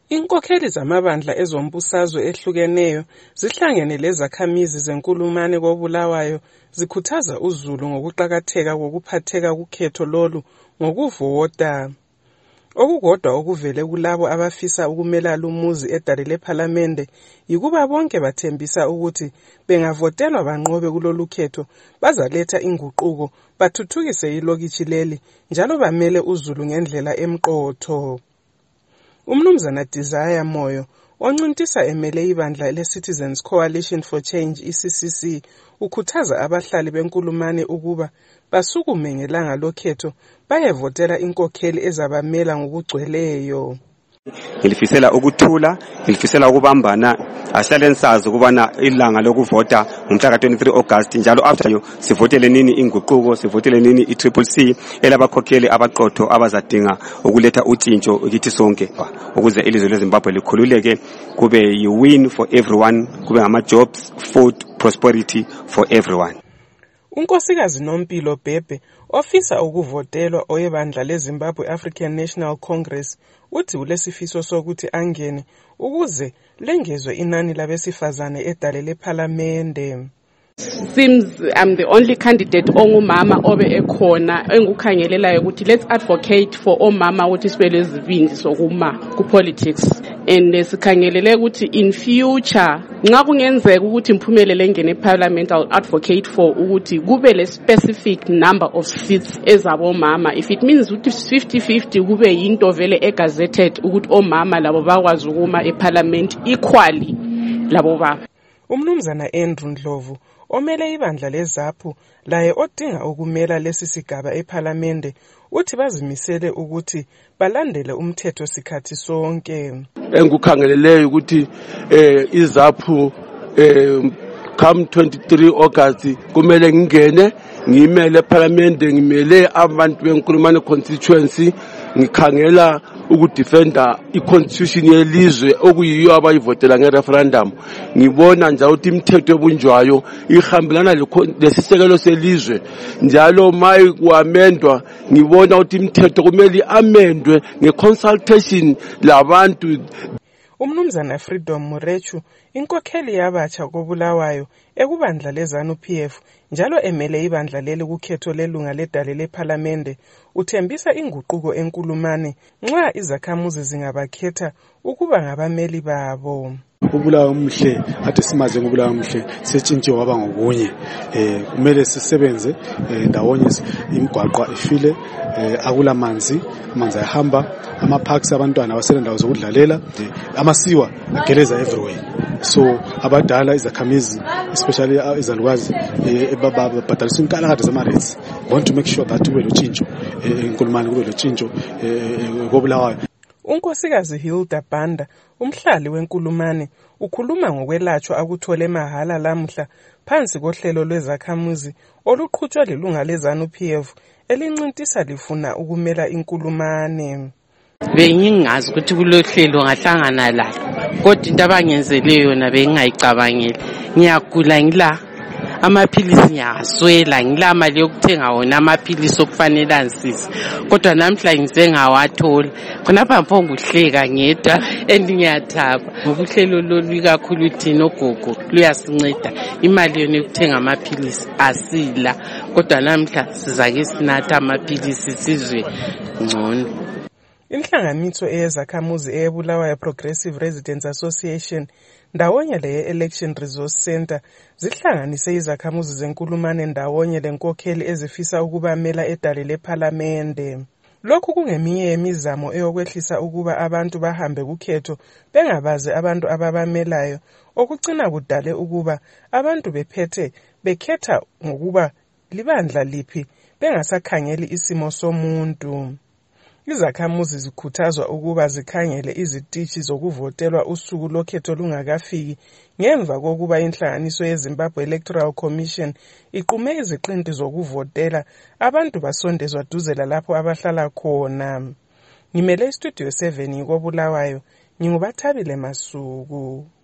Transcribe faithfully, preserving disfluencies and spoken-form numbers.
Inkokheli zamabandla ezombusazwe ehlukeneyo zihlangene lezakhamizi zenkulumane koBulawayo zikhuthaza uZulu ngokuqakatheka kokuphatheka kukhetho lolu ngokuvota. Okukodwa okuvele kulabo abafisa ukumela lumuzi edale lephalamende yikuba bonke bathembisa ukuthi bengavotelwa banqobe kulolu khetho bazaletha inguquko bathuthukise ilokitshi leli njalo bamele uZulu ngendlela emqotho. Umnumzana Desire Moyo oncintisa emele ibandla le-Citizens Coalition for Change I C C C ukhuthaza abahlali benkulumane ukuba basukume ngelanga lokhetho bayevotela inkokheli ezabamela ngokugcweleyo. Ngilifisela ukuthula, ngilifisela ukubambana, asihlale sazi ukubana ilanga lokuvota ngomhla twenty-three August njalo after yo sivotele nini inguquko, sivotele nini i-Triple C elabakhokheli abaqotho abazadinga ukuletha utshintsho kithi sonke ukuze ilizwe leZimbabwe likhululeke kube yi-win for everyone, kube ngama jobs, food, prosperity for everyone. Unkosikazi Nompilo Bhebhe ofisa ukuvotelwa oyebandla leZimbabwe African National Congress uthi ulesifiso sokuthi angene ukuze lengezwe inani labesifazane edale lephalamende. Seems I'm the only candidate ongumama obe ekhona engukhangelelayo ukuthi let's advocate for omama ukuthi sibele izibindi sokuma ku politics and sikhangelele ukuthi in future nxa kungenzeka ukuthi imphumelele ngene eParliament I'll advocate for ukuthi kube le specific number of seats ezabo mama. If it means ukuthi fifty fifty kube yinto vele egazetted ukuthi omama labo bakwazi ukuma eParliament equally labo baba. Umnumzana Andrew Ndlovu omele ibandla leZAPU laye odinga ukumela lesi sigaba eParliament uthi bazimisele ukuthi balandele umthetho sikhathi sonke. Engukhangeleleyo ukuthi eh iZAPU eh come twenty-three August kumele ngingene ngimele eParliament, ngimele abantu benkulumane constituency, ngikhangela ukudefenda iconstitution yelizwe okuyiyo abayivotela ngereferendum. Ngibona njalo ukuthi imithetho ebunjwayo ihambelana lesisekelo selizwe njalo mayi kuamendwa ngibona ukuthi imithetho kumele amendwe ngeconsultation labantu. Umnumzana Freedom Murechu inkokheli yabatsha koBulawayo ekubandla leZANU P F njalo emele ibandla leli kukhetho lelunga ledale lephalamende uthembisa inguquko enkulumane nxa izakhamuzi zingabakhetha ukuba ngabameli babo. Ubulawayo umhle ade simaze ngobulawayo umhle setshintshe waba ngokunye eh kumele sisebenze ndawonye imigwaqwa ifile akula manzi amanzi ayahamba ama parks abantwana abasele ndawo zokudlalela amasiwa ageleza everywhere. So abadala izakhamizi especially izalukwazi ebababhadalisa inkalakade zama-rates want to make sure that kube lotshintsho enkulumane kube lotshintsho koBulawayo. Unkosikazi Hilda Banda umhlali wenkulumane ukhuluma ngokwelatshwa akuthole mahala lamhla phansi kohlelo lwezakhamuzi oluqhutshwa lilunga leZANU P F elincintisa lifuna ukumela inkulumane. Bengingazi ukuthi kulohlelo ngahlangana lalo kodwa into abangenzeleyo yona bengingayicabangeli. Ngiyagula ngila amaphilisi ngiyaswela ngila mali yokuthenga wona amaphilisi okufanele ansisi kodwa namhla ngize ngawathola khonapha mphongo uhleka ngedwa endingiyathaba ngokuhlelo lolu kakhulu thina ogogo luyasinceda imali yona yokuthenga amaphilisi asila kodwa namhla sizake sinatha amaphilisi sizwe ngcono. Inhlanganiso eyezakhamuzi eyeBulawayo Progressive Residents Association ndawonye le Election Resource Center zihlanganise izakhamuzi zenkulumane ndawonye lenkokheli ezifisa ukubamela edale lephalamende. Lokhu kungeminye yemizamo eyokwehlisa ukuba abantu bahambe kukhetho bengabazi abantu ababamelayo okucina kudale ukuba abantu bephethe bekhetha ngokuba libandla liphi bengasakhangeli isimo somuntu. Izakhamuzi zikhuthazwa ukuba zikhangele izitishi zokuvotelwa usuku lokhetho lungakafiki ngemva kokuba inhlanganiso yeZimbabwe Electoral Commission iqume iziqinti zokuvotela abantu basondezwa duze lapho abahlala khona. Ngimele istudio seven koBulawayo, ngingubathabile Masuku.